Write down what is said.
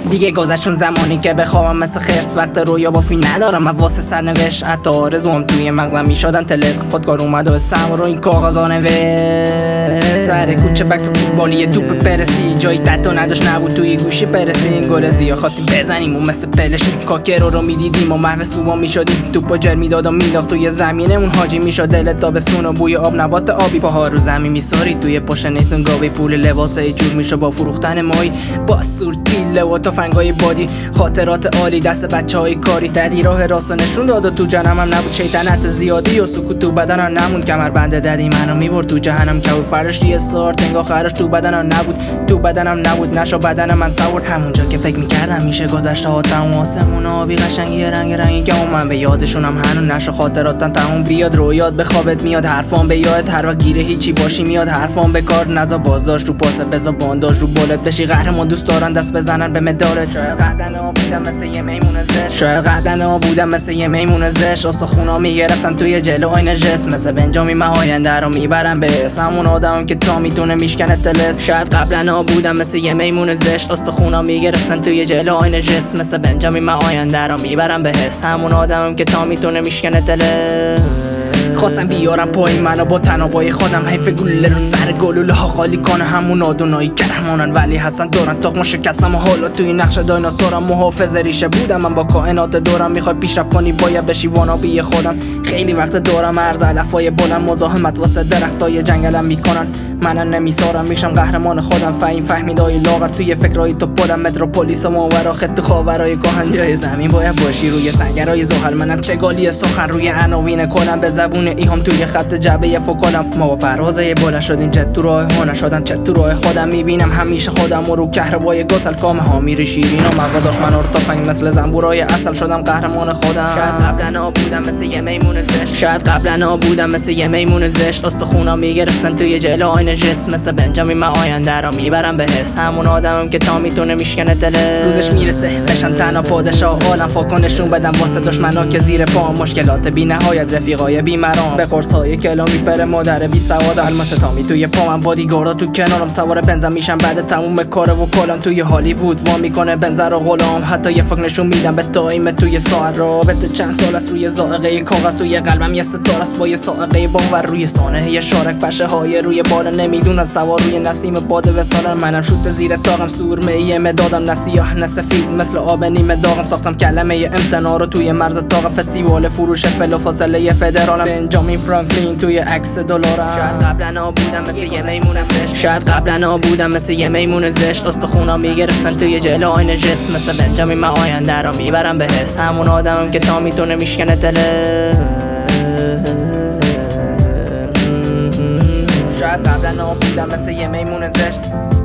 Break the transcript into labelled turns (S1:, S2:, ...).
S1: دیگه گذشت زمانی که بخوابم مثل خرس، وقت رویا بافی ندارم من واسه سرنوشت. حتی آرزوام توی مغزم میشدن طلسم، خودکار اومد و اسم رو این کاغذا نوشت. سر کوچه بکس فوتبالی توپ پرسی، جایی تتو نداشت نبود توی گوشی پرسی. این گل زیا خواستیم بزنیم و مثل پلشیم، کاکرو رو میدیدیم و محو سوبا میشدیم. توپو جر میداد و مینداخت توی زمینه، اون حاجی میشد دلت تابستون و بوی آب نبات آبی. پاها رو زمین میساری توی پشت نیسون گاوی، پول لباسای جور میشه با فروختن مایی، با سورتیله و تفنگای بادی. خاطرات عالی دست بچهای کاری، ددی راه راستو نشون داد و تو جنمم نبود شیطنت زیادی و سکوت تو بدنم نموند. کمربند ددی منو میبرد تو جهنم که فرش یه سارت انگار خرش تو بدنم نبود، تو بدنم نبود نشو بدن من سوار. همونجا که فکر میکردم میشه گذشته ها تموم، آسمون آبی قشنگی رنگی که من به یادشونم هنوز نشو خاطراتم تموم. بیاد رویات به خوابت میاد، حرفام به یاد هر وقت گیره هیچی باشی میاد حرفام به کار. نزا بازداشت رو پاسه بزا بانداج رو بالت بشی قهرمان، دوست دارن دست بزنن به مدالت. شاید قدنا بودم مثل یه میمون زشت، شاید قدنا بودم مثل یه میمون زشت. استخونا میگرفتم توی جلو آینه جسم، مثل بنجامین من آینده رو میبرم به اسم. همون آدمم که تا میتونه میشکنه تلت. شاید قبلا بودم مثل یه میمون زشت، استخونا میگرفتن توی جلو آینه جسم، مثل بنجامین من آینده رو میبرم به حس. همون آدمم که تا میتونه میشکنه تلت. خواستم بیارم پای منو با تنابای خودم، حیف گوله رو سر گلوله ها خالی کنه. همون آدونایی قهرمانن ولی هستن دورن تخم شکستم و حالا توی نقش دایناسورم. محافظ ریشه بودم من با کائنات دورم، میخوای پیشرفت کنی باید بشی وانابی خودم. خیلی وقت دورم عرض علفای بلند، مزاحمت واسه درختای جنگلم میکنن. منم نمیسارم میشم قهرمان خودم، فهیم فهمیدای لاغر توی فکرای تو پلم. متروپولیس و ماورا خط خاورای کهن، جای زمین باید باشی روی سنگرای زحل. منم چگالی سخن روی عناوین کلم، به زبون ایهام توی خط جعبه فوکالم. ما با پروازای بلند شدیم چت تو راه ها نشدم، چت تو راه خودم میبینم همیشه خودم و رو کهربای گسل کام ها میری شیرین و مغازاش من رو تفنگ مثل زنبورای اصل شدم قهرمان خودم. شاید قبلا بودم مثل یه میمون زشت، شاید قبلا بودم مثل یه میمون زشت. استخونا میگرفتن توی جلو آینه جسم، مثل بنجامین من آینده رو میبرم به حس. همون آدمم که تا میتونه میشکنه دلت. روزش میرسه بشم تنها پادشاه عالم، فاکنشون بدم واسه دشمنا که زیر پام. مشکلات بی نهایت رفیقای بی مرام، به قرصای کلامی پر مادر بی سواد. الماس تامی توی پامم، بادیگاردا تو کنارم، سوار بنزن میشم بعد تموم کار و کلم. توی هالیوود وا میکنه بنزن رو غلام، حتی یه فکر نشون میدم به تایم توی ساعت. رابطه چند سال است روی ذائقه کاغذ، توی قلبم یه ستاره است با یه سائقه باور. روی سانحه شارک پشه های روی بالا، نمیدونن سوار روی نسیم باد وصالم. منم شوت زیر تاقم، سورمه ای مدادم، نه سیاه نه سفید مثل آب نیمه داغم. ساختم کلمه امتنا رو توی مرز تاق، فستیوال فروش فلو فاصله فدرالم. بنجامین فرانکلین توی عکس دلارم. شاید قبلا بودم مثل یه میمون زشت، شاید قبلا بودم مثل یه میمون زشت. استخونا میگرفتن توی جلو آینه جسم، مثل بنجامین من آینده رو میبرم به حس. همون آدمم که تا میتونه میشکنه دلت. شاید قبلا بودم مثل یه میمون زشت.